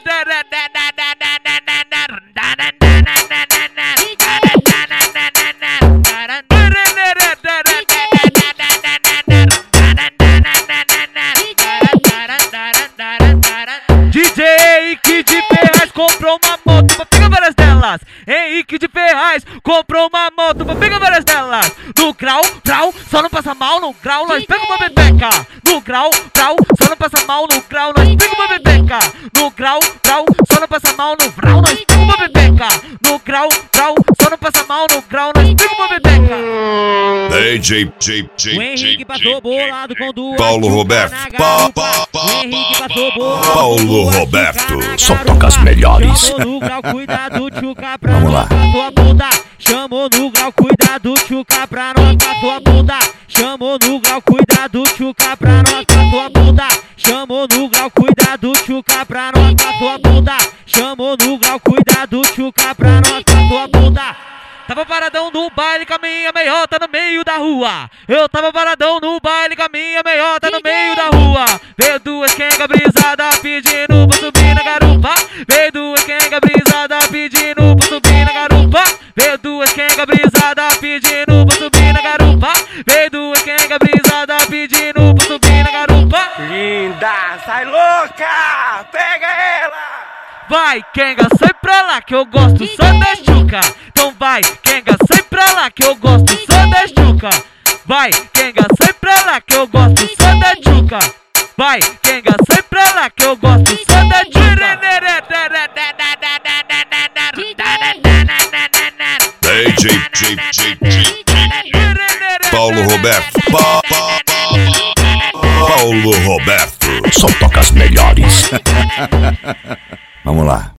DJ Henrique de Ferraz comprou uma moto pra pegar várias delas. Henrique de Ferraz comprou uma moto pra pegar várias delas. No grau, grau, só não passa mal. No grau, nós pega uma bebeca. No grau, grau, só não passa mal. No grau, nós pega uma bebeca. No grau, grau, só não passa mal. No grau, nós pega uma bebeca. No grau, grau, só não passa mal. No grau, nós pega uma bebeca. O Henrique passou bolado com duas Paulo Roberto. O Henrique passou bolado. Paulo Roberto. Só toca as melhores. Chamou no grau, cuidado, tchuca pra Vamos lá. nós, tua bunda. Chamou no grau, cuidado, tchuca pra nós, tua bunda. Chamou no grau, cuidado, tchuca pra nós, tua bunda. Chamou no grau, cuidado, tchuca pra nós, tua bunda. Chamou no grau, cuidado, tchuca pra nós, tua bunda. Tava paradão no baile com a minha meiota no meio da rua. Eu tava paradão no baile com a minha meiota no meio da rua. Veio duas quenga brisada pedindo pra subir na garupa. Veio duas quenga brisada pedindo pra subir na garupa. Veio duas quenga brisada pedindo pra subir na garupa. Veio duas quenga brisada pedindo pra subir na garupa. Linda, sai louca, pega ela! Vai, quenga, sai pra lá que eu gosto só da chuca. Então vai, quenga, sai pra lá que eu gosto só da chuca. Vai, quenga, sai pra lá que eu gosto só da chuca. Vai, quenga, sai pra lá que eu gosto só da chuca. Paulo Roberto. Paulo Roberto. Só toca as melhores. Vamos lá.